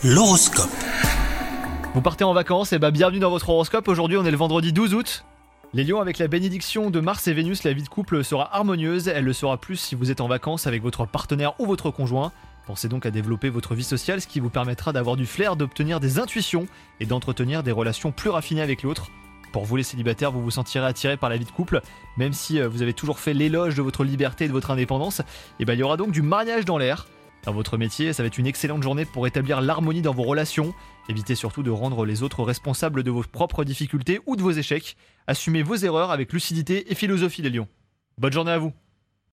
L'horoscope. Vous partez en vacances, et bienvenue dans votre horoscope. Aujourd'hui on est le vendredi 12 août. Les lions, avec la bénédiction de Mars et Vénus, la vie de couple sera harmonieuse. Elle le sera plus si vous êtes en vacances avec votre partenaire ou votre conjoint. Pensez donc à développer votre vie sociale, ce qui vous permettra d'avoir du flair, d'obtenir des intuitions et d'entretenir des relations plus raffinées avec l'autre. Pour vous les célibataires, vous vous sentirez attirés par la vie de couple, même si vous avez toujours fait l'éloge de votre liberté et de votre indépendance. Il y aura donc du mariage dans l'air. Dans votre métier, ça va être une excellente journée pour établir l'harmonie dans vos relations. Évitez surtout de rendre les autres responsables de vos propres difficultés ou de vos échecs. Assumez vos erreurs avec lucidité et philosophie, les lions. Bonne journée à vous.